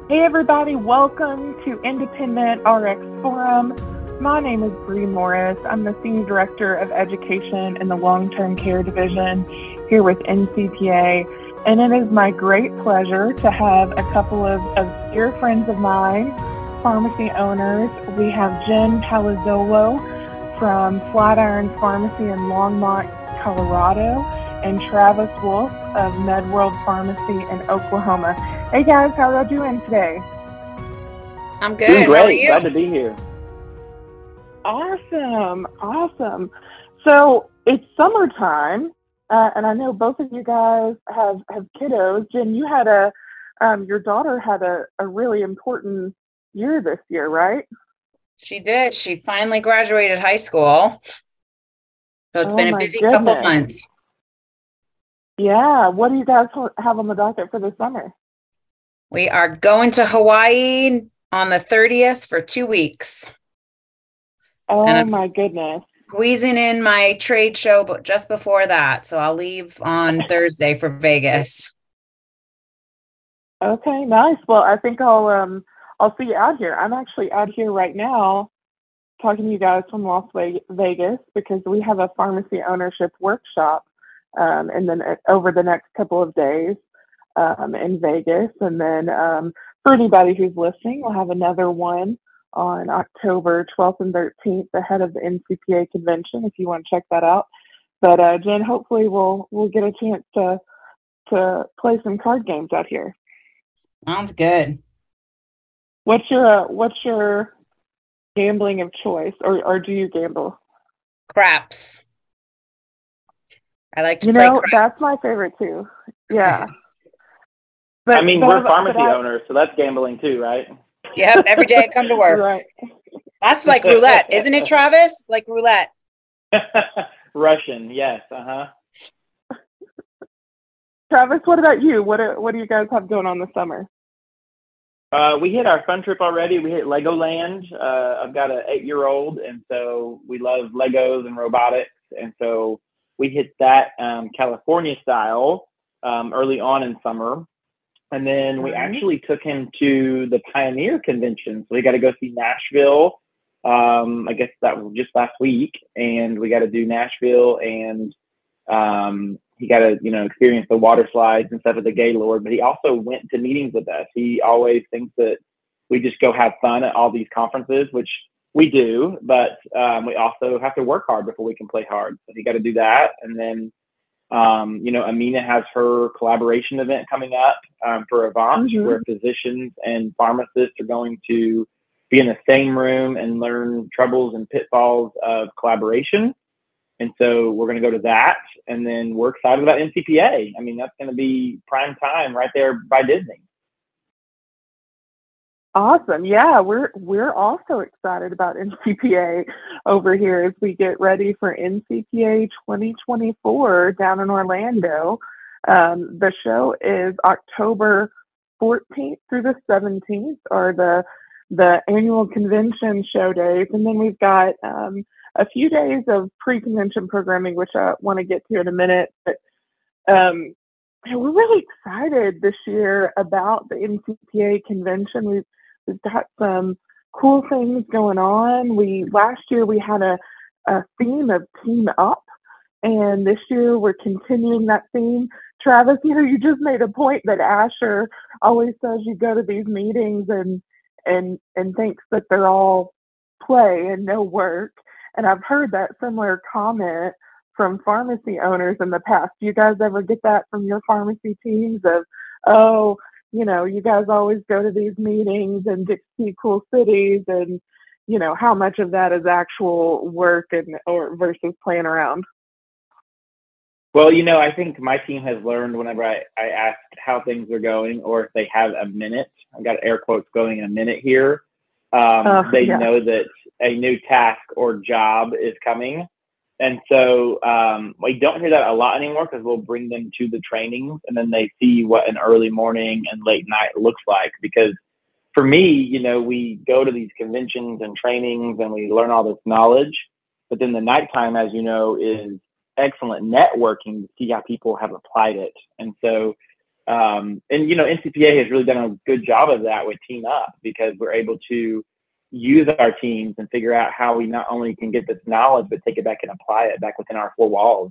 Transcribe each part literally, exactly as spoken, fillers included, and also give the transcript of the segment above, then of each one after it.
Hey everybody, welcome to Independent R X Forum. My name is Bree Morris. I'm the Senior Director of Education in the Long-Term Care Division here with N C P A, and it is my great pleasure to have a couple of, of dear friends of mine, pharmacy owners. We have Jen Palazzolo from Flatiron Pharmacy in Longmont, Colorado, and Travis Wolf of MedWorld Pharmacy in Oklahoma. Hey guys, how are you doing today? I'm good. Doing great. How are you? Glad to be here. Awesome, awesome. So it's summertime, uh, and I know both of you guys have, have kiddos. Jen, you had a, um, your daughter had a, a really important year this year, right? She did. She finally graduated high school. So it's Oh been a my busy goodness. couple months. Yeah. What do you guys have on the docket for the summer? We are going to Hawaii on the thirtieth for two weeks. Oh And I'm my goodness. squeezing in my trade show, but just before that. So I'll leave on Thursday for Vegas. Okay, nice. Well, I think I'll um I'll see you out here. I'm actually out here right now talking to you guys from Las Vegas because we have a pharmacy ownership workshop um, and then over the next couple of days um, in Vegas. And then um, for anybody who's listening, we'll have another one on October twelfth and thirteenth ahead of the N C P A convention if you want to check that out. But uh, Jen, hopefully we'll we'll get a chance to to play some card games out here. Sounds good. What's your uh, what's your gambling of choice, or or do you gamble? Craps. I like to you play know craps. That's my favorite too. Yeah. But, I mean, but, we're pharmacy I, owners, so that's gambling too, right? Yep. Every day I come to work. Right. That's like roulette, isn't it, Travis? Like roulette. Russian, yes. Uh huh. Travis, what about you? What are, what do you guys have going on this summer? Uh, we hit our fun trip already. We hit Legoland. Uh, I've got an eight-year-old, and so we love Legos and robotics. And so we hit that um, California style um, early on in summer. And then we mm-hmm. actually took him to the Pioneer Convention. So we got to go see Nashville. Um, I guess that was just last week. And we got to do Nashville, and um, he got to, you know, experience the water slides and stuff at the Gaylord, but he also went to meetings with us. He always thinks that we just go have fun at all these conferences, which we do, but um, we also have to work hard before we can play hard. So he got to do that. And then, um, you know, Amina has her collaboration event coming up um, for Avant, mm-hmm. where physicians and pharmacists are going to be in the same room and learn troubles and pitfalls of collaboration. And so we're going to go to that, and then we're excited about N C P A. I mean, that's going to be prime time right there by Disney. Awesome. Yeah, we're we're also excited about N C P A over here as we get ready for N C P A twenty twenty-four down in Orlando. Um, the show is October fourteenth through the seventeenth, or the the annual convention show days, and then we've got um, a few days of pre-convention programming, which I want to get to in a minute. But um, we're really excited this year about the N C P A convention. We've, we've got some cool things going on. We last year we had a, a theme of Team Up, and this year we're continuing that theme. Travis, you know, you just made a point that Asher always says you go to these meetings and and and thinks that they're all play and no work. And I've heard that similar comment from pharmacy owners in the past. Do you guys ever get that from your pharmacy teams of, oh, you know, you guys always go to these meetings and get to see cool cities, and, you know, how much of that is actual work and or versus playing around? Well, you know, I think my team has learned whenever I, I ask how things are going, or if they have a minute, I've got air quotes going in a minute here. Um, uh, they yeah. know that a new task or job is coming. And so um, we don't hear that a lot anymore, because we'll bring them to the trainings and then they see what an early morning and late night looks like. Because for me, you know, we go to these conventions and trainings and we learn all this knowledge, but then the nighttime, as you know, is excellent networking to see how people have applied it. And so Um, and, you know, N C P A has really done a good job of that with Team Up, because we're able to use our teams and figure out how we not only can get this knowledge, but take it back and apply it back within our four walls.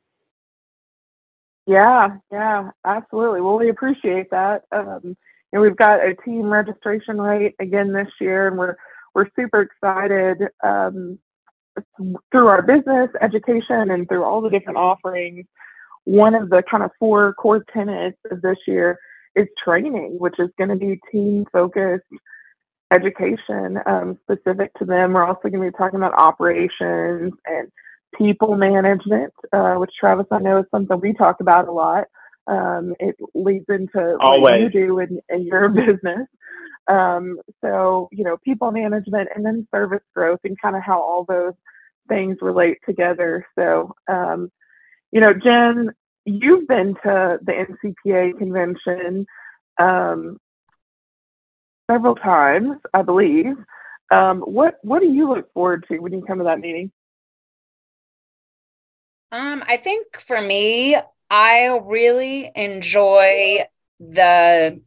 Yeah, yeah, absolutely. Well, we appreciate that. Um, and we've got a team registration rate again this year, and we're we're super excited um, through our business, education, and through all the different offerings. One of the kind of four core tenets of this year is training, which is going to be team-focused education um, specific to them. We're also going to be talking about operations and people management, uh, which Travis, I know is something we talk about a lot. Um, it leads into Always. what you do in, in your business. Um, so, you know, people management and then service growth and kind of how all those things relate together. So, um, you know, Jen, you've been to the N C P A convention um, several times, I believe. Um, what what do you look forward to when you come to that meeting? Um, I think for me, I really enjoy the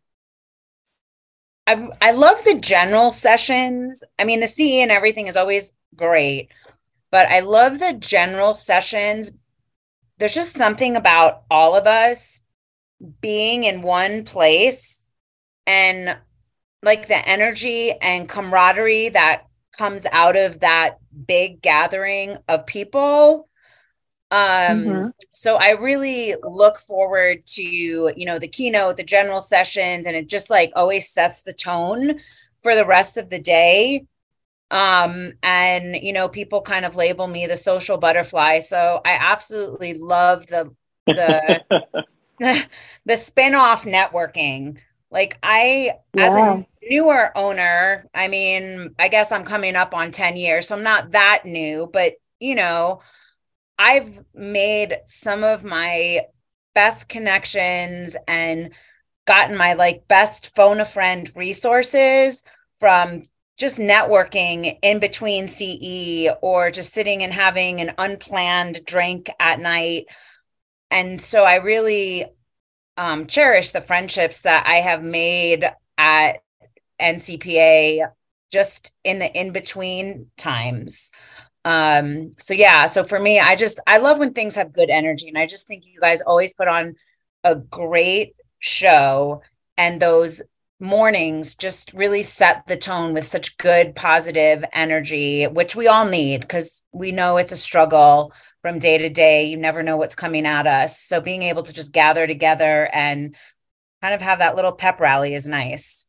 I I love the general sessions. I mean, the C E and everything is always great, but I love the general sessions. There's just something about all of us being in one place, and like the energy and camaraderie that comes out of that big gathering of people. Um, Mm-hmm. so I really look forward to, you know, the keynote, the general sessions, and it just like always sets the tone for the rest of the day. Um, and, you know, people kind of label me the social butterfly. So I absolutely love the, the, the spin-off networking. Like I, Yeah. as a newer owner, I mean, I guess I'm coming up on ten years, so I'm not that new, but you know, I've made some of my best connections and gotten my like best phone a friend resources from just networking in between C E or just sitting and having an unplanned drink at night. And so I really um, cherish the friendships that I have made at N C P A just in the in-between times. Um, so yeah, so for me, I just, I love when things have good energy, and I just think you guys always put on a great show, and those mornings just really set the tone with such good, positive energy, which we all need because we know it's a struggle from day to day. You never know what's coming at us. So being able to just gather together and kind of have that little pep rally is nice.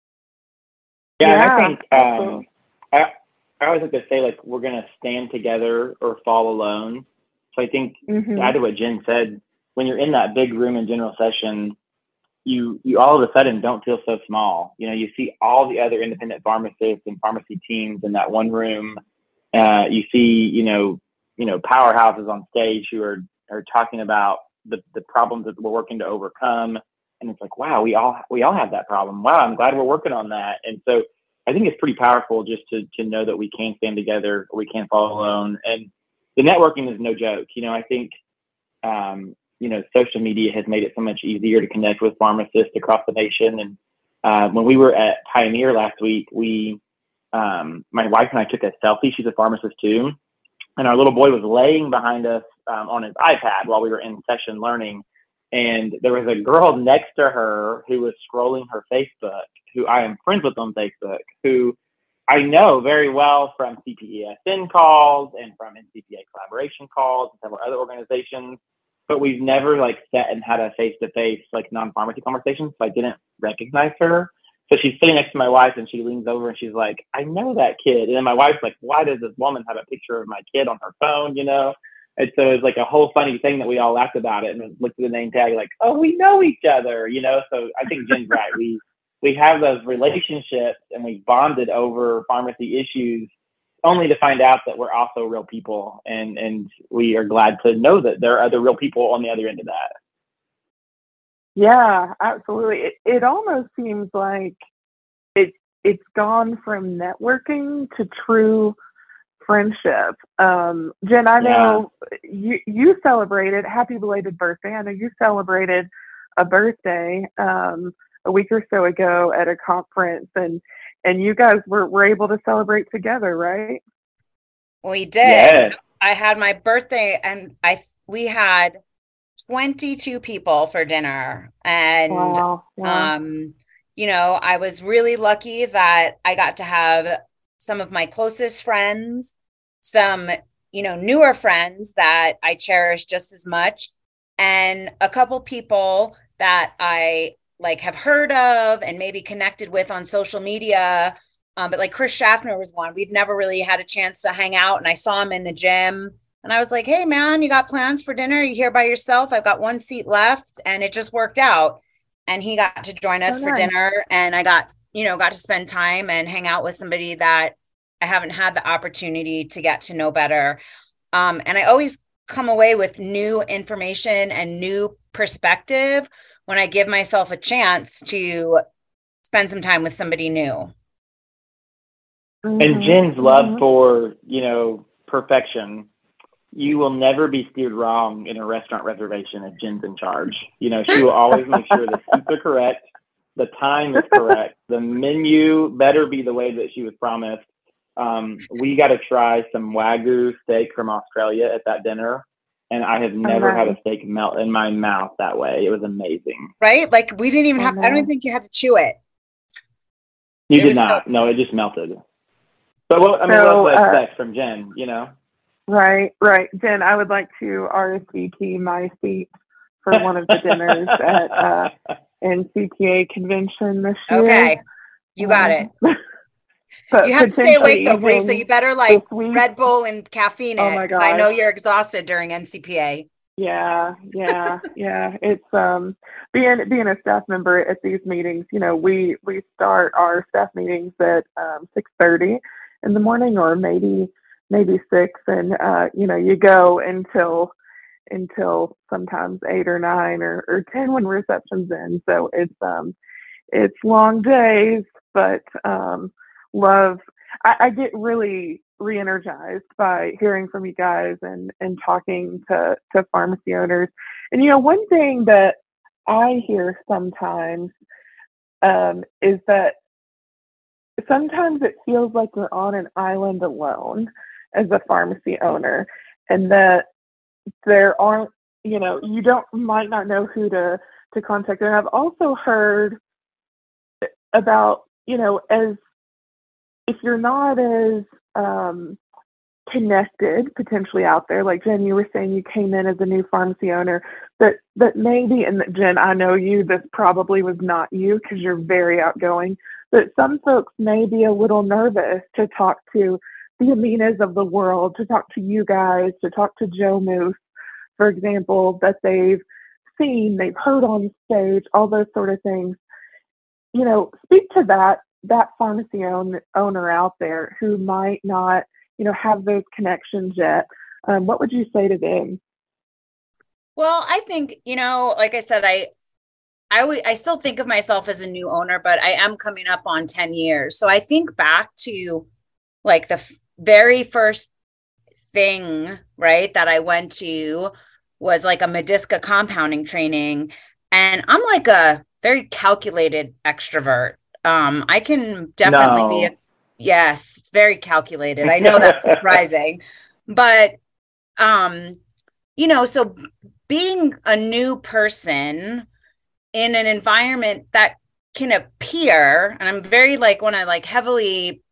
Yeah, and I Yeah, think absolutely. um, I, I always like to say, like, we're going to stand together or fall alone. So I think Mhm. I did what Jen said. When you're in that big room in general session, you you all of a sudden don't feel so small. You know, you see all the other independent pharmacists and pharmacy teams in that one room. Uh, you see, you know, you know, powerhouses on stage who are are talking about the the problems that we're working to overcome. And it's like, wow, we all we all have that problem. Wow, I'm glad we're working on that. And so I think it's pretty powerful just to to know that we can stand together, or we can't fall alone. And the networking is no joke. You know, I think um, you know, social media has made it so much easier to connect with pharmacists across the nation. And uh, when we were at Pioneer last week, we um, my wife and I took a selfie. She's a pharmacist too, and our little boy was laying behind us um, on his iPad while we were in session learning. And there was a girl next to her who was scrolling her Facebook, who I am friends with on Facebook, who I know very well from C P E S N calls and from N C P A collaboration calls and several other organizations, but we've never like sat and had a face-to-face like non-pharmacy conversation, so I didn't recognize her. So she's sitting next to my wife, and she leans over and she's like, I know that kid. And then my wife's like, why does this woman have a picture of my kid on her phone, you know? And so it's like a whole funny thing that we all laughed about it and looked at the name tag like, oh, we know each other, you know? So I think Jen's right. We we have those relationships, and we bonded over pharmacy issues, only to find out that we're also real people. And, and we are glad to know that there are other real people on the other end of that. Yeah, absolutely. It, it almost seems like it, it's gone from networking to true friendship. Um, Jen, I know yeah. you, you celebrated, happy belated birthday. I know you celebrated a birthday um, a week or so ago at a conference, and and you guys were, were able to celebrate together, right? We did. Yes. I had my birthday, and I we had twenty-two people for dinner, and Wow. Wow. um, you know, I was really lucky that I got to have some of my closest friends, some, you know, newer friends that I cherish just as much, and a couple people that I like have heard of and maybe connected with on social media. Um, but like Chris Schaffner was one. We've never really had a chance to hang out, and I saw him in the gym. And I was like, hey, man, you got plans for dinner? You here by yourself? I've got one seat left. And it just worked out. And he got to join us Oh, for nice. dinner. And I got, you know, got to spend time and hang out with somebody that I haven't had the opportunity to get to know better. Um, and I always come away with new information and new perspective when I give myself a chance to spend some time with somebody new. And Mhm. Jen's love Mhm. for, you know, perfection. You will never be steered wrong in a restaurant reservation if Jen's in charge. You know, she will always make sure the seats are correct, the time is correct, the menu better be the way that she was promised. Um, we got to try some Wagyu steak from Australia at that dinner, and I have never had a nice. steak melt in my mouth that way. It was amazing. Right? Like we didn't even Oh, have, I don't even no. think you had to chew it. You It did was so, not. No, it just melted. But what I mean, So, what to uh, expect from Jen? You know. Right, right. Jen, I would like to R S V P my seat for one of the dinners at uh, N C P A convention this year. okay. You got it. Um, but You have to stay awake potentially though, Bree. So even you better this like week. Red Bull and caffeine Oh it. my 'Cause I know gosh. you're exhausted during N C P A. Yeah, yeah, yeah. It's um being being a staff member at these meetings. You know, we we start our staff meetings at um, six thirty in the morning, or maybe maybe six, and uh, you know, you go until until sometimes eight or nine or, or ten when reception's in. So it's um it's long days, but um love. I, I get really re-energized by hearing from you guys and and talking to to pharmacy owners. And you know, one thing that I hear sometimes um, is that sometimes it feels like we're on an island alone as a pharmacy owner, and that there aren't, you know, you don't might not know who to to contact. And I've also heard about, you know, as if you're not as um, connected potentially out there, like Jen, you were saying you came in as a new pharmacy owner, that that maybe, and Jen, I know you, this probably was not you because you're very outgoing, but some folks may be a little nervous to talk to the Aminas of the world, to talk to you guys, to talk to Joe Moose, for example, that they've seen, they've heard on stage, all those sort of things. You know, speak to that that pharmacy own, owner out there who might not, you know, have those connections yet. Um, what would you say to them? Well, I think, you know, like I said, I I, w- I still think of myself as a new owner, but I am coming up on ten years. So I think back to like the f- very first thing, right, that I went to was like a Medisca compounding training. And I'm like a very calculated extrovert. Um, I can definitely be a, No. yes, it's very calculated. I know that's surprising, but, um, you know, so being a new person in an environment that can appear, and I'm very like, when I like heavily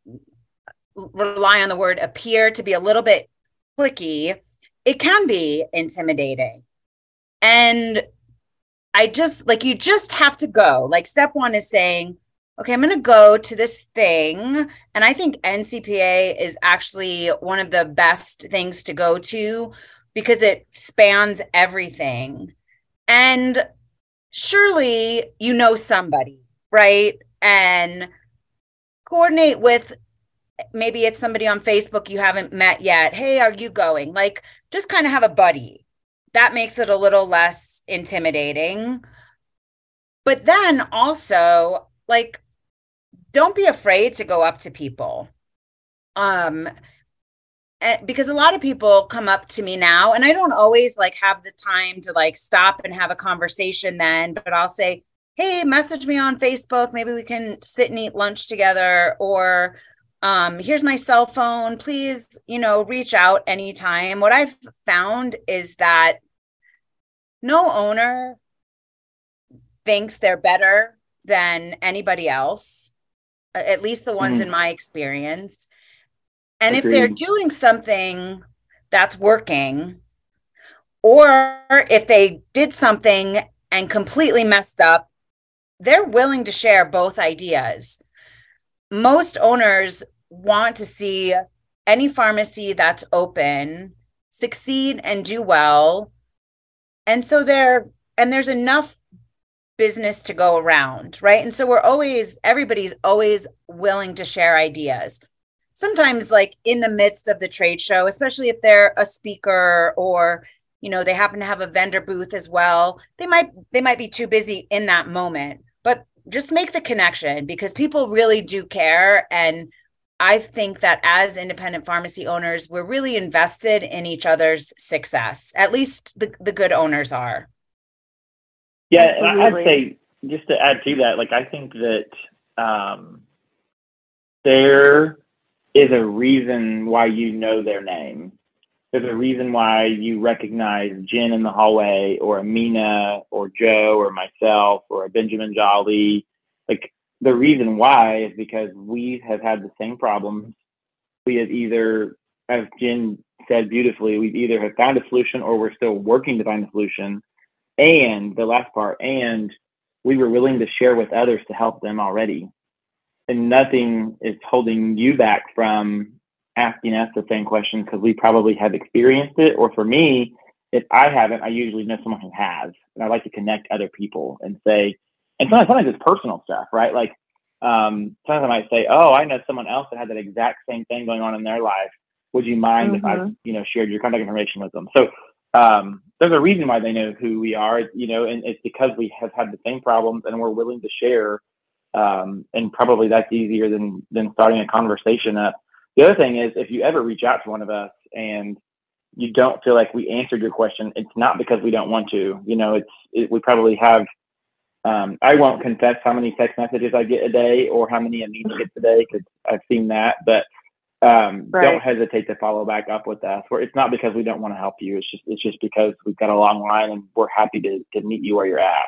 rely on the word appear to be a little bit clicky, it can be intimidating. And I just like, you just have to go. Like, step one is saying, okay, I'm going to go to this thing. And I think N C P A is actually one of the best things to go to because it spans everything. And surely you know somebody, right? And coordinate with, maybe it's somebody on Facebook you haven't met yet. Hey, are you going? Like, just kind of have a buddy. That makes it a little less intimidating. But then also, like, don't be afraid to go up to people. Um, and because a lot of people come up to me now, and I don't always like have the time to like stop and have a conversation then, but I'll say, hey, message me on Facebook. Maybe we can sit and eat lunch together, or um, here's my cell phone. Please, you know, reach out anytime. What I've found is that no owner thinks they're better than anybody else, at least the ones mm-hmm. in my experience. And Agreed. If they're doing something that's working, or if they did something and completely messed up, they're willing to share both ideas. Most owners want to see any pharmacy that's open succeed and do well. And so there, and there's enough business to go around, right? And so we're always, everybody's always willing to share ideas. Sometimes like in the midst of the trade show, especially if they're a speaker or, you know, they happen to have a vendor booth as well, they might, they might be too busy in that moment, but just make the connection because people really do care. And I think that as independent pharmacy owners, we're really invested in each other's success. At least the, the good owners are. Yeah, and I'd say, just to add to that, like, I think that um, there is a reason why you know their name. There's a reason why you recognize Jen in the hallway, or Amina, or Joe, or myself, or a Benjamin Jolly. Like, the reason why is because we have had the same problems. We have either, as Jen said beautifully, we've either have found a solution or we're still working to find a solution. And the last part, and we were willing to share with others to help them already. And nothing is holding you back from asking us the same question because we probably have experienced it. Or for me, if I haven't, I usually know someone who has. And I like to connect other people and say, and sometimes, sometimes it's personal stuff, right? Like um, sometimes I might say, oh, I know someone else that had that exact same thing going on in their life. Would you mind mm-hmm. if I, you know, shared your contact information with them? So um, there's a reason why they know who we are, you know, and it's because we have had the same problems and we're willing to share. Um, and probably that's easier than, than starting a conversation up. The other thing is, if you ever reach out to one of us and you don't feel like we answered your question, it's not because we don't want to, you know, it's, it, we probably have, um, I won't confess how many text messages I get a day or how many Amina gets a day, because I've seen that, but um, right. don't hesitate to follow back up with us. Where it's not because we don't want to help you. It's just, it's just because we've got a long line and we're happy to, to meet you where you're at.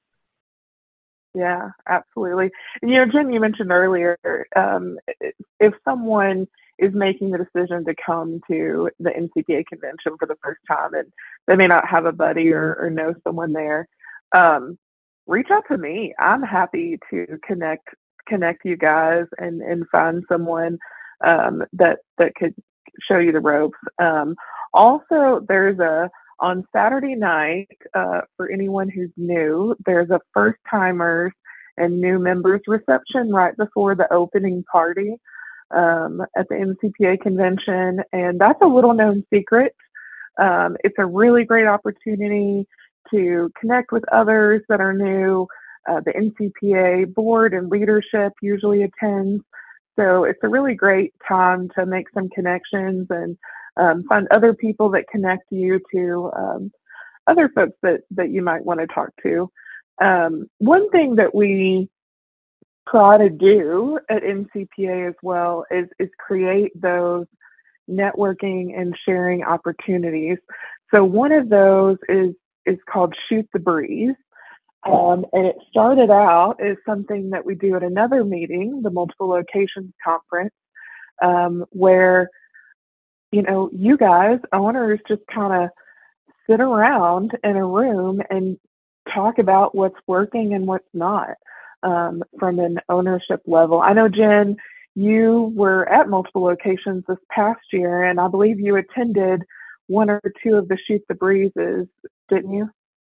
Yeah, absolutely. And, you know, Jen, you mentioned earlier, um, if someone is making the decision to come to the N C P A convention for the first time and they may not have a buddy or, or know someone there, um, reach out to me. I'm happy to connect connect you guys and, and find someone um, that that could show you the ropes. Um, also, there's a on Saturday night, uh, for anyone who's new, there's a first timers and new members reception right before the opening party um, at the N C P A convention. And that's a little known secret. Um, it's a really great opportunity to connect with others that are new. Uh, the N C P A board and leadership usually attends. So it's a really great time to make some connections and Um, find other people that connect you to um, other folks that, that you might want to talk to. Um, one thing that we try to do at N C P A as well is, is create those networking and sharing opportunities. So one of those is, is called Shoot the Breeze. Um, and it started out as something that we do at another meeting, the Multiple Locations Conference, um, where you know, you guys, owners, just kind of sit around in a room and talk about what's working and what's not um, from an ownership level. I know, Jen, you were at multiple locations this past year, and I believe you attended one or two of the Shoot the Breezes, didn't you?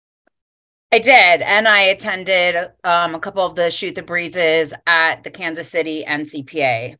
I did, and I attended um, a couple of the Shoot the Breezes at the Kansas City N C P A.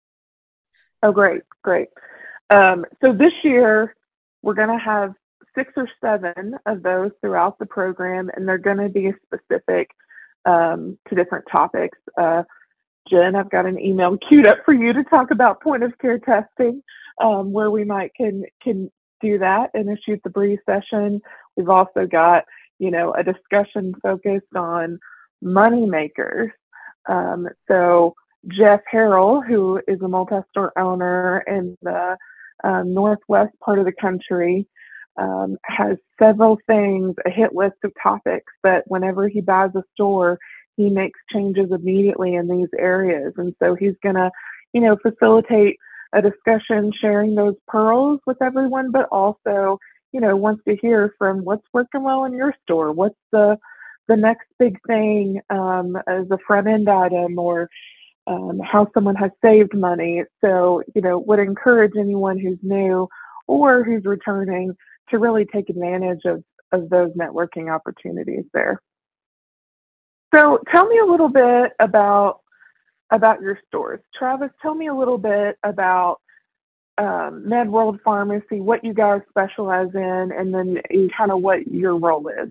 Oh, great, great. Um, so this year, we're going to have six or seven of those throughout the program, and they're going to be specific um, to different topics. Uh, Jen, I've got an email queued up for you to talk about point of care testing. um, where we might can can do that in a Shoot the Breeze session. We've also got, you know, a discussion focused on money makers. Um, so Jeff Harrell, who is a multi-store owner in the um, northwest part of the country, um, has several things, a hit list of topics that whenever he buys a store, he makes changes immediately in these areas. And so he's going to, you know, facilitate a discussion, sharing those pearls with everyone, but also, you know, wants to hear from what's working well in your store. What's the the next big thing um, as a front end item, or um, how someone has saved money. So, you know, would encourage anyone who's new or who's returning to really take advantage of, of those networking opportunities there. So tell me a little bit about about your stores. Travis, tell me a little bit about um, MedWorld Pharmacy, what you guys specialize in, and then kind of what your role is.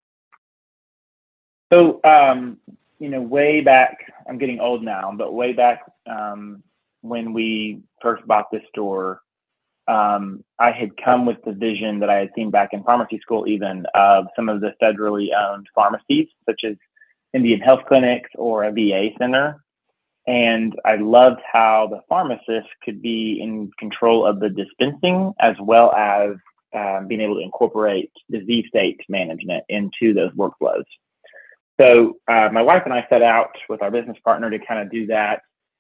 So, um, you know, way back, I'm getting old now, but way back um, when we first bought this store, um, I had come with the vision that I had seen back in pharmacy school, even of some of the federally owned pharmacies, such as Indian Health Clinics or a V A center. And I loved how the pharmacist could be in control of the dispensing, as well as um, being able to incorporate disease state management into those workflows. So uh, my wife and I set out with our business partner to kind of do that,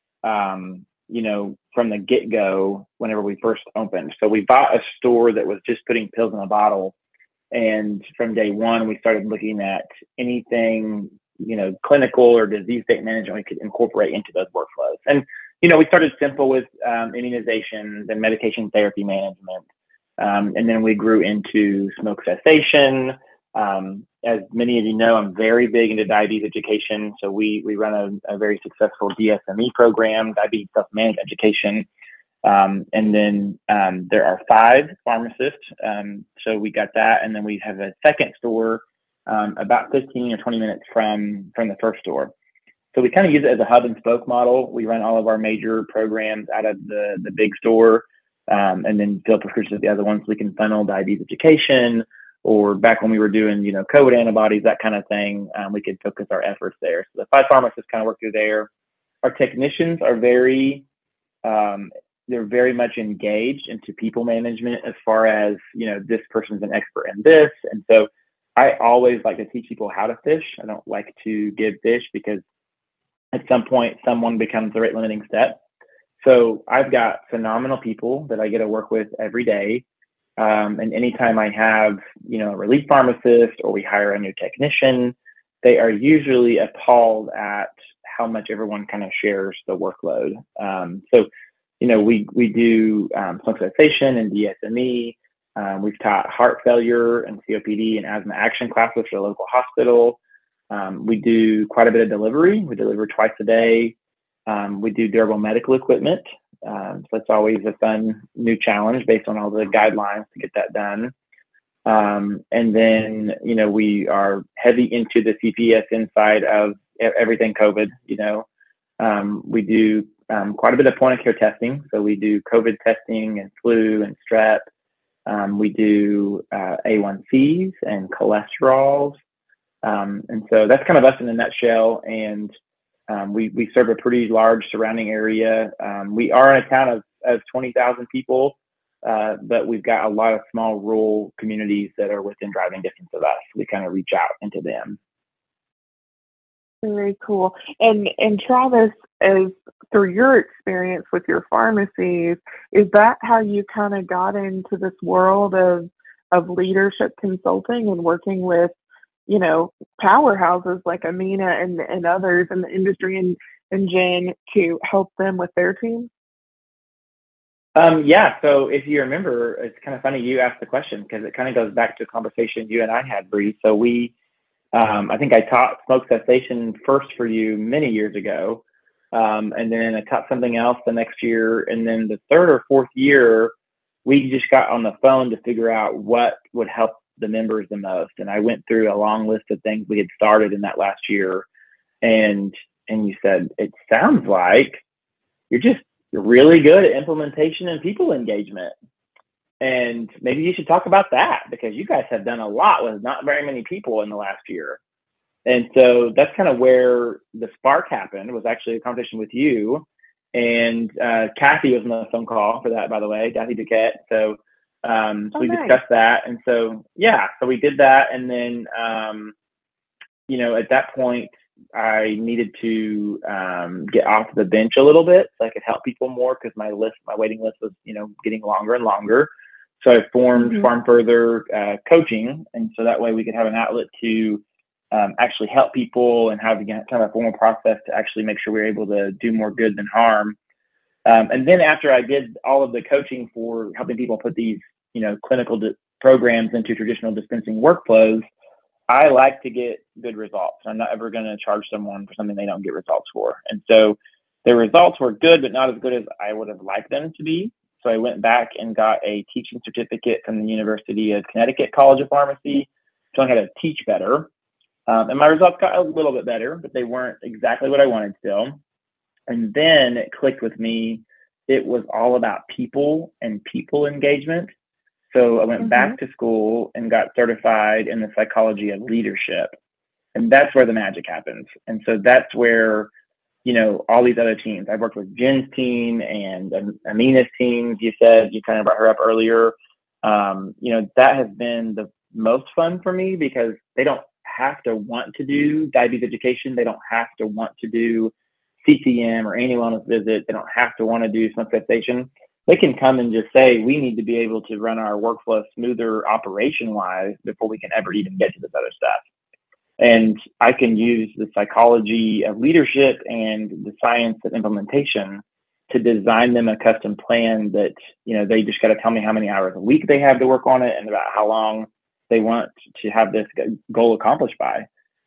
um, you know, from the get-go whenever we first opened. So we bought a store that was just putting pills in a bottle. And from day one, we started looking at anything, you know, clinical or disease state management we could incorporate into those workflows. And, you know, we started simple with um, immunizations and medication therapy management. Um, and then we grew into smoke cessation. Um, as many of you know, I'm very big into diabetes education. So we, we run a, a very successful D S M E program, diabetes self-managed education. Um, and then um, there are five pharmacists. Um, so we got that. And then we have a second store um, about fifteen or twenty minutes from, from the first store. So we kind of use it as a hub and spoke model. We run all of our major programs out of the, the big store, um, and then fill prescriptions at the other ones. We can funnel diabetes education, or back when we were doing, you know, COVID antibodies, that kind of thing, um, we could focus our efforts there. So the five pharmacists kind of work through there. Our technicians are very, um, they're very much engaged into people management as far as, you know, this person's an expert in this. And so I always like to teach people how to fish. I don't like to give fish because at some point someone becomes the rate limiting step. So I've got phenomenal people that I get to work with every day. Um, and anytime I have, you know, a relief pharmacist or we hire a new technician, they are usually appalled at how much everyone kind of shares the workload. Um, so, you know, we, we do um, smoke cessation and D S M E. Um, we've taught heart failure and C O P D and asthma action classes for the local hospital. Um, we do quite a bit of delivery. We deliver twice a day. Um, we do durable medical equipment. Um, so it's always a fun new challenge based on all the guidelines to get that done. Um, and then, you know, we are heavy into the C P S inside of everything COVID. You know, um, we do um, quite a bit of point of care testing. So we do COVID testing and flu and strep. Um, we do uh, A one Cs and cholesterols. Um, and so that's kind of us in a nutshell. And um, we, we serve a pretty large surrounding area. Um, we are in a town of, of twenty thousand people, uh, but we've got a lot of small rural communities that are within driving distance of us. We kind of reach out into them. Very cool. And and Travis, as through your experience with your pharmacies, is that how you kind of got into this world of of leadership consulting and working with, you know, powerhouses like Amina and, and others in the industry and, and Jen to help them with their team? Um, yeah. So if you remember, it's kind of funny you asked the question because it kind of goes back to a conversation you and I had, Bree. So we, um, I think I taught smoke cessation first for you many years ago. Um, and then I taught something else the next year. And then the third or fourth year, we just got on the phone to figure out what would help the members the most. And I went through a long list of things we had started in that last year. And, and you said, it sounds like you're just really good at implementation and people engagement. And maybe you should talk about that, because you guys have done a lot with not very many people in the last year. And so that's kind of where the spark happened, was actually a conversation with you. And uh, Kathy was on the phone call for that, by the way, Kathy Duquette. So, um, so Oh, we nice. discussed that. And so, yeah, so we did that. And then, um, you know, at that point, I needed to um, get off the bench a little bit so I could help people more, because my list, my waiting list was, you know, getting longer and longer. So I formed Mhm. Farm Further uh, Coaching. And so that way we could have an outlet to um, actually help people and have again, kind of a formal process to actually make sure we we're able to do more good than harm. Um, and then after I did all of the coaching for helping people put these, you know, clinical di- programs into traditional dispensing workflows, I like to get good results. I'm not ever going to charge someone for something they don't get results for. And so the results were good, but not as good as I would have liked them to be. So I went back and got a teaching certificate from the University of Connecticut College of Pharmacy to learn how to teach better. Um, and my results got a little bit better, but they weren't exactly what I wanted still. And then it clicked with me. It was all about people and people engagement. So I went Mhm. back to school and got certified in the psychology of leadership. And that's where the magic happens. And so that's where, you know, all these other teams, I've worked with Jen's team and um, Amina's teams. You said, you kind of brought her up earlier. Um, you know, that has been the most fun for me, because they don't have to want to do diabetes education. They don't have to want to do C T M or annual wellness visit. They don't have to want to do smoke cessation. They can come and just say, we need to be able to run our workflow smoother operation wise before we can ever even get to this other stuff. And I can use the psychology of leadership and the science of implementation to design them a custom plan that, you know, they just got to tell me how many hours a week they have to work on it and about how long they want to have this goal accomplished by.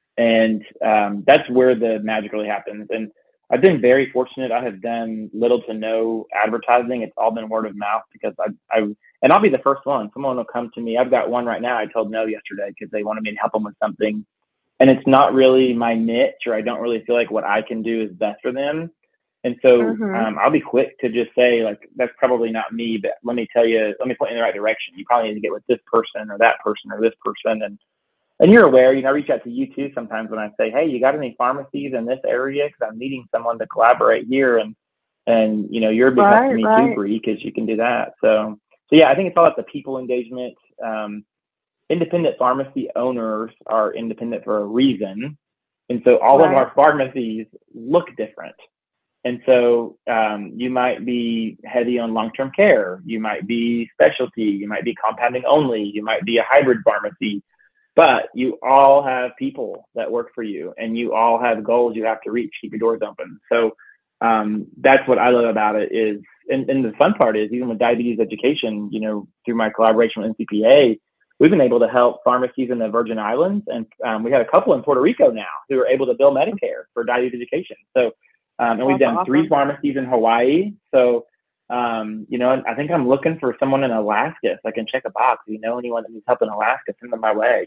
And um, that's where the magic really happens. And I've been very fortunate. I have done little to no advertising. It's all been word of mouth, because I, I, and I'll be the first one. Someone will come to me. I've got one right now. I told no yesterday because they wanted me to help them with something, and it's not really my niche, or I don't really feel like what I can do is best for them. And so Mhm. um, I'll be quick to just say, like, that's probably not me, but let me tell you, let me point you in the right direction. You probably need to get with this person or that person or this person. And And you're aware, you know, I reach out to you too sometimes when I say, hey, you got any pharmacies in this area? Because I'm needing someone to collaborate here. And, and you know, you're a big help to Right, me too, right. Bree, because you can do that. So, so yeah, I think it's all about the people engagement. Um, independent pharmacy owners are independent for a reason. And so all of Right. our pharmacies look different. And so um, you might be heavy on long-term care. You might be specialty. You might be compounding only. You might be a hybrid pharmacy. But you all have people that work for you, and you all have goals you have to reach, keep your doors open. So um, that's what I love about it is, and, and the fun part is, even with diabetes education, you know, through my collaboration with N C P A, we've been able to help pharmacies in the Virgin Islands. And um, we had a couple in Puerto Rico now who are able to bill Medicare for diabetes education. So, um, and we've That's done three awesome. pharmacies in Hawaii. So, um, you know, I think I'm looking for someone in Alaska, so I can check a box. If you know anyone that needs help in Alaska, send them my way.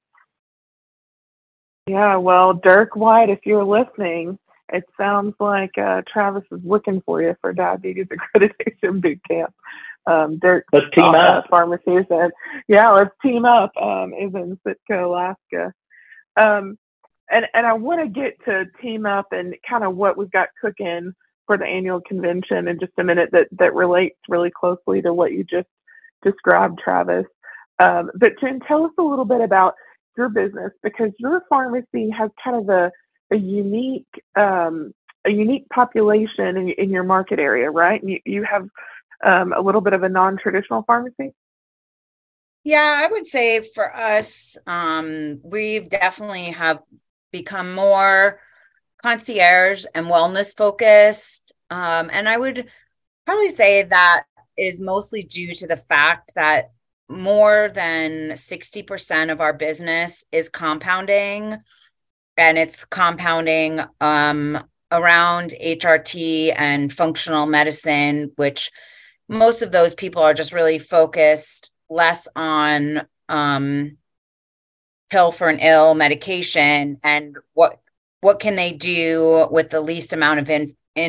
Yeah, well, Dirk White, if you're listening, it sounds like uh, Travis is looking for you for diabetes accreditation boot camp. Um, Dirk, Let's team uh, up. pharmacies, and yeah, let's team up. Um, is in Sitka, Alaska. Um, and and I want to get to team up and kind of what we've got cooking for the annual convention in just a minute that that relates really closely to what you just described, Travis. Um, but Jen, tell us a little bit about your business, because your pharmacy has kind of a a unique um, a unique population in, in your market area, right? And you, you have um, a little bit of a non-traditional pharmacy. Yeah, I would say for us, um, we definitely have become more concierge and wellness focused. Um, and I would probably say that is mostly due to the fact that more than sixty percent of our business is compounding, and it's compounding um, around H R T and functional medicine, which most of those people are just really focused less on um, pill for an ill medication and what what can they do with the least amount of in,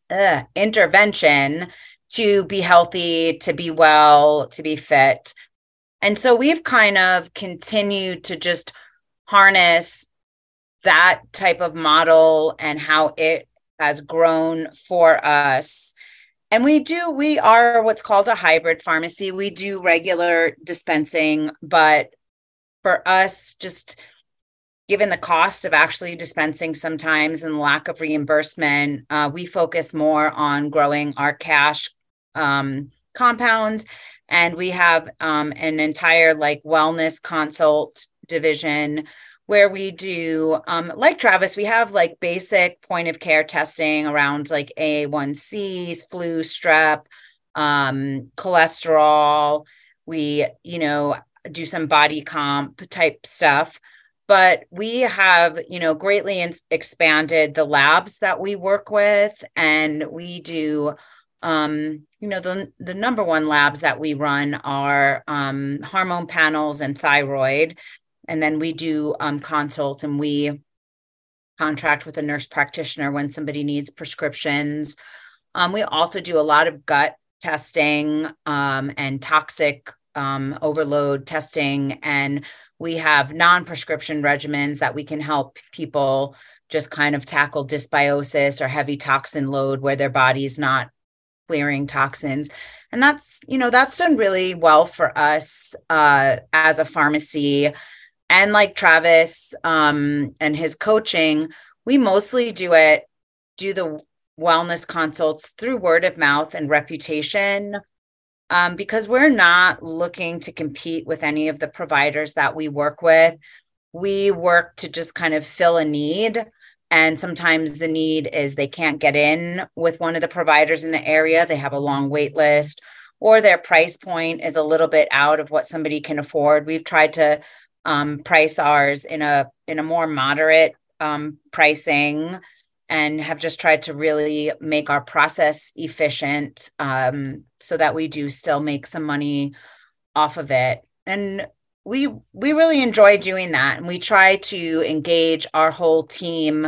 uh, intervention to be healthy, to be well, to be fit. And so we've kind of continued to just harness that type of model and how it has grown for us. And we do, we are what's called a hybrid pharmacy. We do regular dispensing, but for us, just given the cost of actually dispensing sometimes and lack of reimbursement, uh, we focus more on growing our cash um, compounds. And we have um, an entire like wellness consult division where we do, um, like Travis, we have like basic point of care testing around like A one C's, flu, strep, um, cholesterol. We, you know, do some body comp type stuff. But we have, you know, greatly in- expanded the labs that we work with, and we do, um, you know, the the number one labs that we run are um, hormone panels and thyroid, and then we do um, consult, and we contract with a nurse practitioner when somebody needs prescriptions. Um, we also do a lot of gut testing um, and toxic um, overload testing, and we have non-prescription regimens that we can help people just kind of tackle dysbiosis or heavy toxin load where their body's not clearing toxins. And that's, you know, that's done really well for us uh, as a pharmacy. And like Travis um, and his coaching, we mostly do it, do the wellness consults through word of mouth and reputation. Um, because we're not looking to compete with any of the providers that we work with. We work to just kind of fill a need. And sometimes the need is they can't get in with one of the providers in the area. They have a long wait list, or their price point is a little bit out of what somebody can afford. We've tried to um, price ours in a in a more moderate um, pricing, and have just tried to really make our process efficient um, so that we do still make some money off of it. And we we really enjoy doing that. And we try to engage our whole team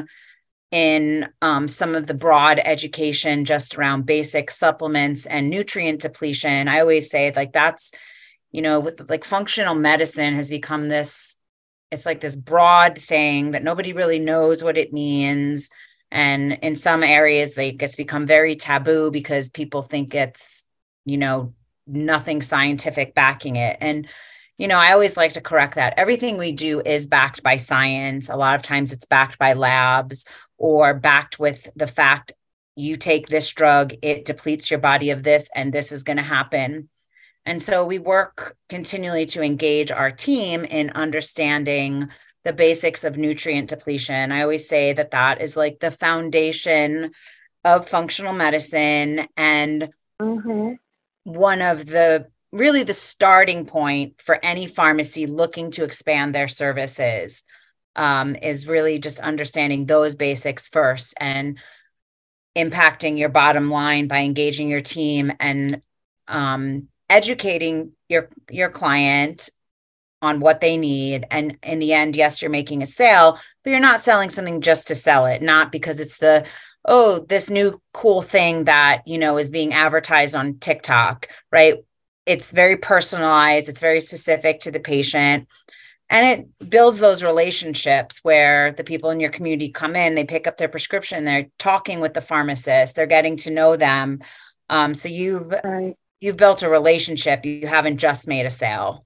in um, some of the broad education just around basic supplements and nutrient depletion. I always say like that's, you know, with like functional medicine has become this, it's like this broad thing that nobody really knows what it means. And in some areas, like it's become very taboo because people think it's, you know, nothing scientific backing it. And, you know, I always like to correct that. Everything we do is backed by science. A lot of times it's backed by labs or backed with the fact you take this drug, it depletes your body of this, and this is going to happen. And so we work continually to engage our team in understanding the basics of nutrient depletion. I always say that that is like the foundation of functional medicine, and mm-hmm. one of the really the starting point for any pharmacy looking to expand their services um, is really just understanding those basics first and impacting your bottom line by engaging your team and um, educating your your client on what they need. And in the end, yes, you're making a sale, but you're not selling something just to sell it, not because it's the, oh, this new cool thing that, you know, is being advertised on TikTok, right? It's very personalized. It's very specific to the patient. And it builds those relationships where the people in your community come in, they pick up their prescription, they're talking with the pharmacist, they're getting to know them. Um, so you've, right. you've built a relationship. You haven't just made a sale.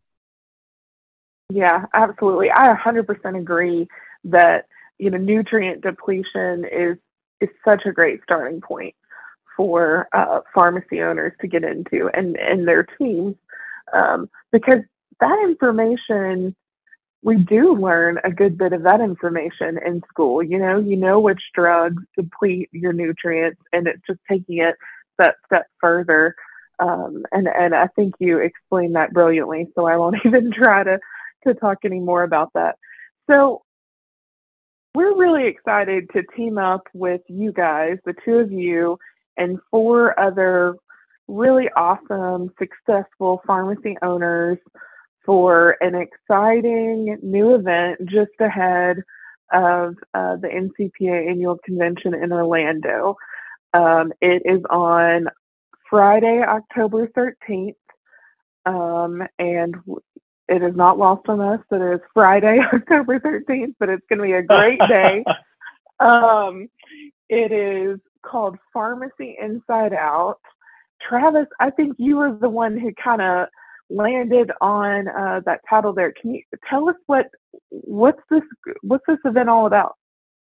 Yeah, absolutely. I one hundred percent agree that, you know, nutrient depletion is is such a great starting point for uh, pharmacy owners to get into and, and their teams, um, because that information, we do learn a good bit of that information in school. You know, you know which drugs deplete your nutrients, and it's just taking it that step further. Um, and, and I think you explained that brilliantly, so I won't even try to to talk any more about that. So we're really excited to team up with you guys, the two of you, and four other really awesome, successful pharmacy owners for an exciting new event just ahead of uh, the N C P A annual convention in Orlando. Um, it is on Friday, October thirteenth, um, and it is not lost on us that it is Friday, October thirteenth, but it's going to be a great day. um, it is called Pharmacy Inside Out. Travis, I think you were the one who kind of landed on uh, that title there. Can you tell us what what's this what's this event all about?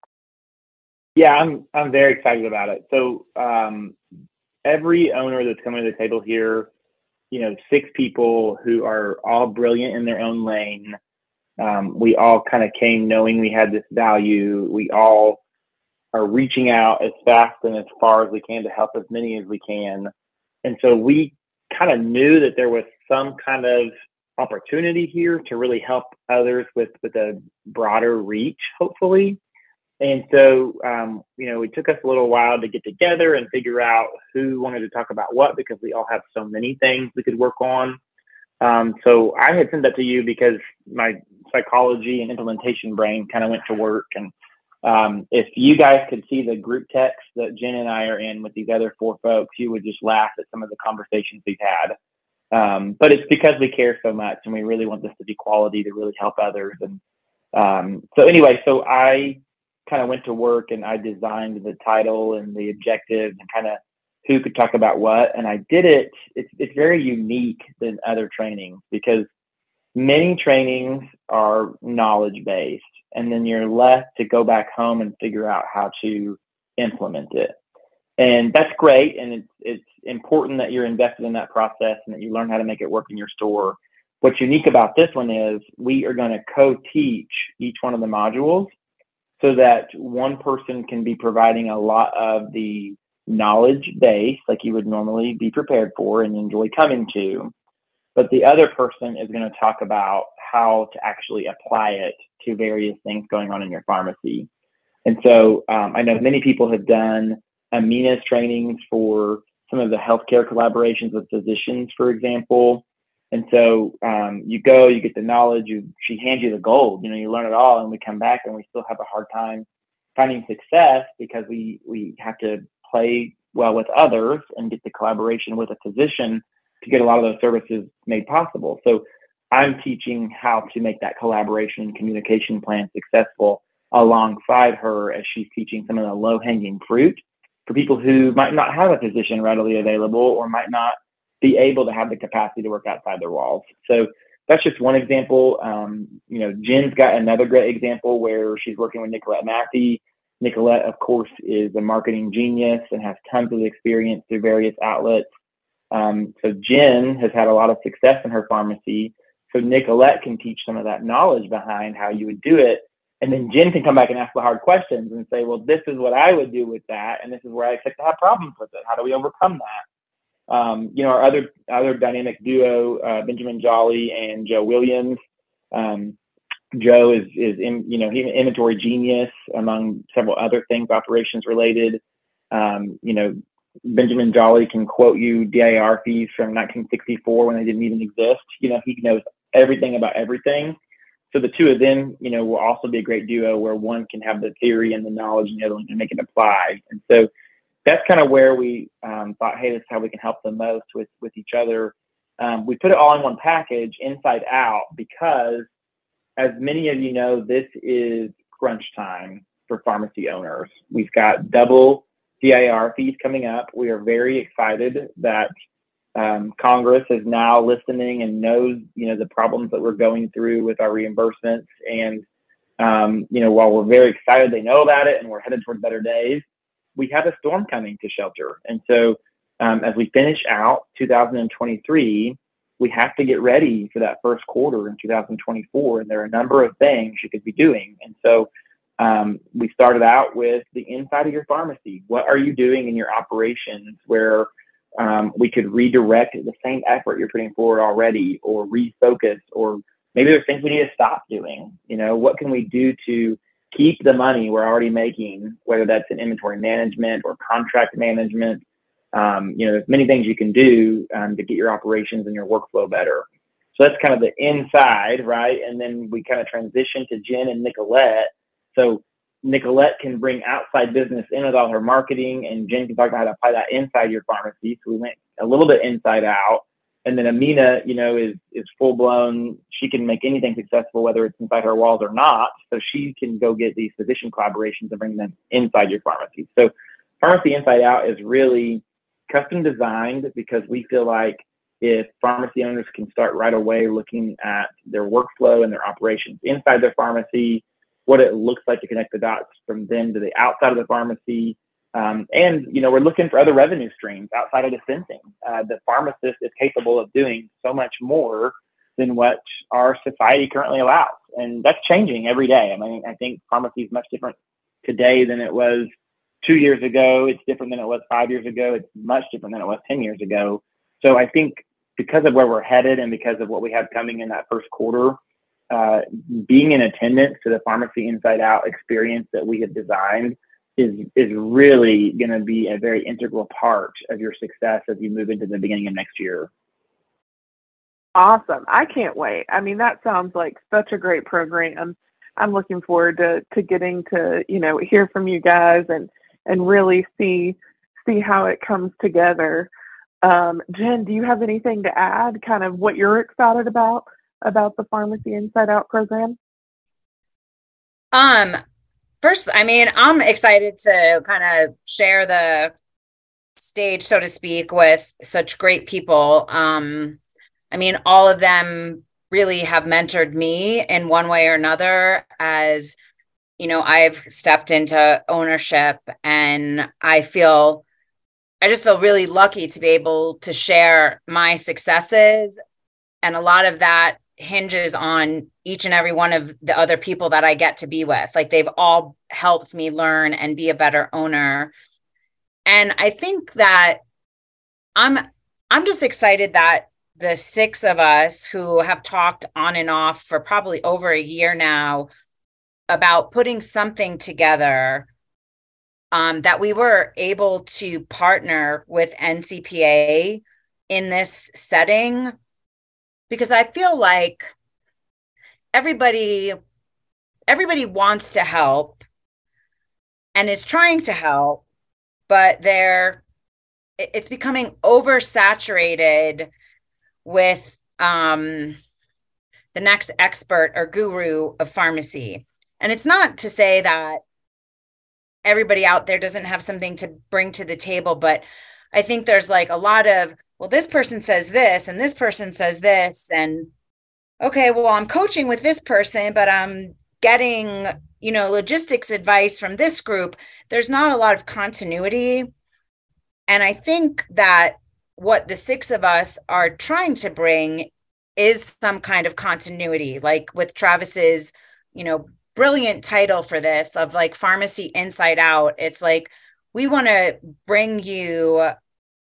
Yeah, I'm I'm very excited about it. So um, every owner that's coming to the table here, you know, six people who are all brilliant in their own lane. Um, we all kind of came knowing we had this value. We all are reaching out as fast and as far as we can to help as many as we can. And so we kind of knew that there was some kind of opportunity here to really help others with, with a broader reach, hopefully. And so, um, you know, it took us a little while to get together and figure out who wanted to talk about what, because we all have so many things we could work on. Um, so I had sent that to you because my psychology and implementation brain kind of went to work. And um, if you guys could see the group text that Jen and I are in with these other four folks, you would just laugh at some of the conversations we've had. Um, but it's because we care so much and we really want this to be quality to really help others. And um, so anyway, so I kind of went to work and I designed the title and the objectives and kind of who could talk about what. And I did it. It's, it's very unique than other trainings because many trainings are knowledge based, and then you're left to go back home and figure out how to implement it. And that's great. And it's, it's important that you're invested in that process and that you learn how to make it work in your store. What's unique about this one is we are going to co-teach each one of the modules so that one person can be providing a lot of the knowledge base like you would normally be prepared for and enjoy coming to. But the other person is going to talk about how to actually apply it to various things going on in your pharmacy. And so um, I know many people have done Amina's trainings for some of the healthcare collaborations with physicians, for example. And so um, you go, you get the knowledge, you, she hands you the gold, you know, you learn it all, and we come back and we still have a hard time finding success because we, we have to play well with others and get the collaboration with a physician to get a lot of those services made possible. So I'm teaching how to make that collaboration and communication plan successful alongside her as she's teaching some of the low-hanging fruit for people who might not have a physician readily available or might not be able to have the capacity to work outside their walls. So that's just one example. Um, you know, Jen's got another great example where she's working with Nicolette Mathey. Nicolette, of course, is a marketing genius and has tons of experience through various outlets. Um, so Jen has had a lot of success in her pharmacy. So Nicolette can teach some of that knowledge behind how you would do it. And then Jen can come back and ask the hard questions and say, well, this is what I would do with that. And this is where I expect to have problems with it. How do we overcome that? Um, you know, our other other dynamic duo, uh, Benjamin Jolly and Joe Williams. Um, Joe is, is in, you know, he's an inventory genius among several other things, operations related. Um, you know, Benjamin Jolly can quote you D I R fees from nineteen sixty-four when they didn't even exist. You know, he knows everything about everything. So the two of them, you know, will also be a great duo where one can have the theory and the knowledge and the other one can make it apply. And so that's kind of where we um, thought, hey, this is how we can help the most with, with each other. Um, we put it all in one package, inside out, because as many of you know, this is crunch time for pharmacy owners. We've got double D I R fees coming up. We are very excited that um, Congress is now listening and knows, you know, the problems that we're going through with our reimbursements. And, um, you know, while we're very excited they know about it and we're headed toward better days, we have a storm coming to shelter. And so um, as we finish out two thousand twenty-three, we have to get ready for that first quarter in two thousand twenty-four. And there are a number of things you could be doing. And so um, we started out with the inside of your pharmacy. What are you doing in your operations where um, we could redirect the same effort you're putting forward already, or refocus, or maybe there's things we need to stop doing. You know, what can we do to keep the money we're already making, whether that's in inventory management or contract management? Um, you know, there's many things you can do um, to get your operations and your workflow better. So that's kind of the inside, right? And then we kind of transition to Jen and Nicolette. So Nicolette can bring outside business in with all her marketing, and Jen can talk about how to apply that inside your pharmacy. So we went a little bit inside out. And then Amina, you know, is is full blown. She can make anything successful, whether it's inside her walls or not. So she can go get these physician collaborations and bring them inside your pharmacy. So Pharmacy Inside Out is really custom designed because we feel like if pharmacy owners can start right away looking at their workflow and their operations inside their pharmacy, what it looks like to connect the dots from them to the outside of the pharmacy. Um, and, you know, we're looking for other revenue streams outside of dispensing. Uh, the pharmacist is capable of doing so much more than what our society currently allows. And that's changing every day. I mean, I think pharmacy is much different today than it was two years ago. It's different than it was five years ago. It's much different than it was ten years ago. So I think because of where we're headed and because of what we have coming in that first quarter, uh, being in attendance to the Pharmacy Inside Out experience that we have designed is is really going to be a very integral part of your success as you move into the beginning of next year. Awesome. I can't wait. I mean, that sounds like such a great program. I'm looking forward to, to getting to, you know, hear from you guys and, and really see, see how it comes together. Um, Jen, do you have anything to add, kind of what you're excited about, about the Pharmacy Inside Out program? Um, First, I mean, I'm excited to kind of share the stage, so to speak, with such great people. Um, I mean, all of them really have mentored me in one way or another as, you know, I've stepped into ownership, and I feel, I just feel really lucky to be able to share my successes. And a lot of that hinges on each and every one of the other people that I get to be with. Like, they've all helped me learn and be a better owner. And I think that I'm, I'm just excited that the six of us who have talked on and off for probably over a year now about putting something together, um, that we were able to partner with N C P A in this setting, because I feel like everybody, everybody wants to help and is trying to help, but they're, it's becoming oversaturated with um, the next expert or guru of pharmacy. And it's not to say that everybody out there doesn't have something to bring to the table, but I think there's like a lot of, well, this person says this and this person says this, and okay, well, I'm coaching with this person, but I'm getting, you know, logistics advice from this group. There's not a lot of continuity. And I think that what the six of us are trying to bring is some kind of continuity, like with Travis's, you know, brilliant title for this of like Pharmacy Inside Out. It's like, we want to bring you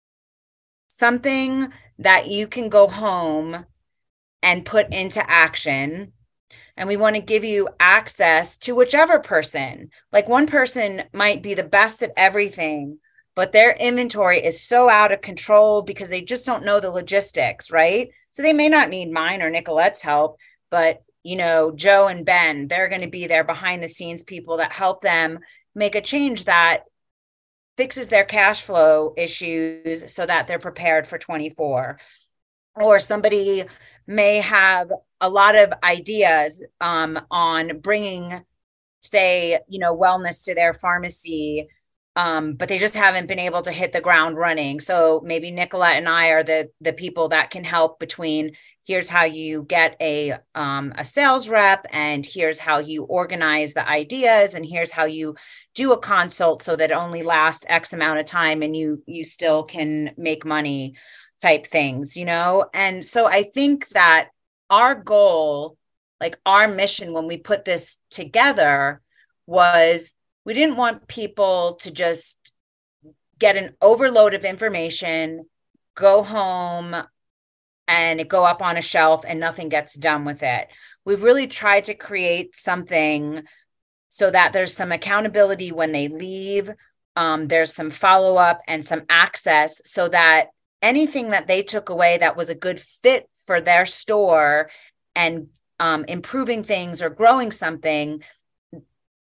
something that you can go home and put into action. And we want to give you access to whichever person. Like, one person might be the best at everything, but their inventory is so out of control because they just don't know the logistics, right? So they may not need mine or Nicolette's help, but, you know, Joe and Ben, they're going to be there behind the scenes people that help them make a change that fixes their cash flow issues so that they're prepared for twenty-four. Or somebody may have a lot of ideas um, on bringing, say, you know, wellness to their pharmacy, um, but they just haven't been able to hit the ground running. So maybe Nicolette and I are the the people that can help between, here's how you get a um, a sales rep, and here's how you organize the ideas, and here's how you do a consult so that it only lasts X amount of time and you you still can make money, type things, you know? And so I think that our goal, like our mission when we put this together, was we didn't want people to just get an overload of information, go home, and it go up on a shelf and nothing gets done with it. We've really tried to create something so that there's some accountability when they leave. Um, there's some follow-up and some access so that anything that they took away that was a good fit for their store and um, improving things or growing something,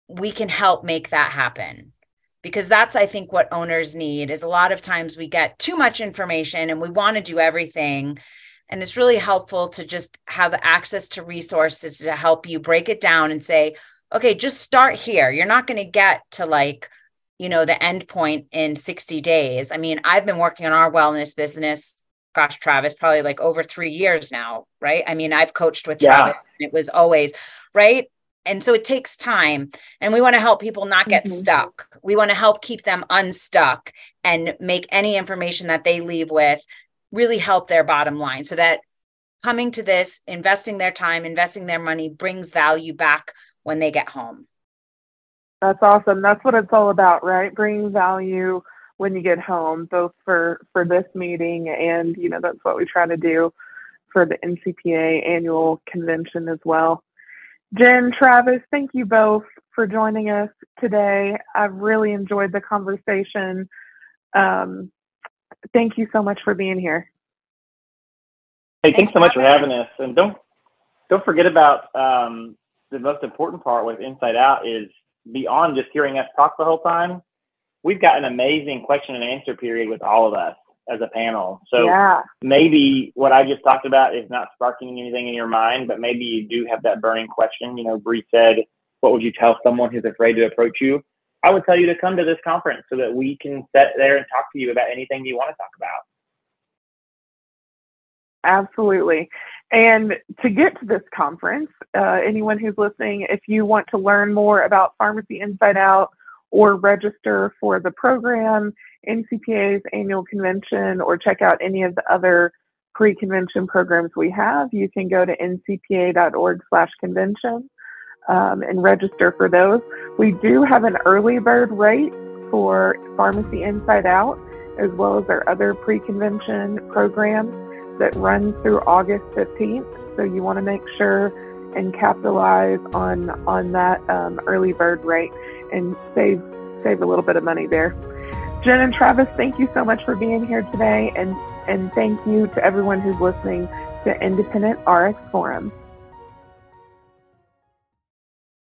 we can help make that happen. Because that's, I think, what owners need is a lot of times we get too much information and we want to do everything. And it's really helpful to just have access to resources to help you break it down and say, okay, just start here. You're not going to get to like, you know, the end point in sixty days. I mean, I've been working on our wellness business, gosh, Travis, probably like over three years now, right? I mean, I've coached with Yeah. Travis and it was always, right? And so it takes time, and we want to help people not get Mhm. stuck. We want to help keep them unstuck and make any information that they leave with really help their bottom line, so that coming to this, investing their time, investing their money brings value back when they get home. That's awesome. That's what it's all about, right? Bringing value when you get home, both for, for this meeting and, you know, that's what we try to do for the N C P A annual convention as well. Jen, Travis, thank you both for joining us today. I've really enjoyed the conversation. Um, thank you so much for being here. Hey, thanks Thanks so for much for having having us. And don't don't forget about um, the most important part with Inside Out is beyond just hearing us talk the whole time. We've got an amazing question and answer period with all of us as a panel. So Yeah. maybe what I just talked about is not sparking anything in your mind, but maybe you do have that burning question. You know, Bree said, what would you tell someone who's afraid to approach you? I would tell you to come to this conference so that we can sit there and talk to you about anything you want to talk about. Absolutely. And to get to this conference, uh, anyone who's listening, if you want to learn more about Pharmacy Inside Out or register for the program, N C P A's annual convention, or check out any of the other pre-convention programs we have, you can go to N C P A dot org slash convention um, and register for those. We do have an early bird rate for Pharmacy Inside Out, as well as our other pre-convention programs that runs through August fifteenth. So you want to make sure and capitalize on on that um, early bird rate and save save a little bit of money there. Jen and Travis, thank you so much for being here today, and and thank you to everyone who's listening to Independent R X Forum.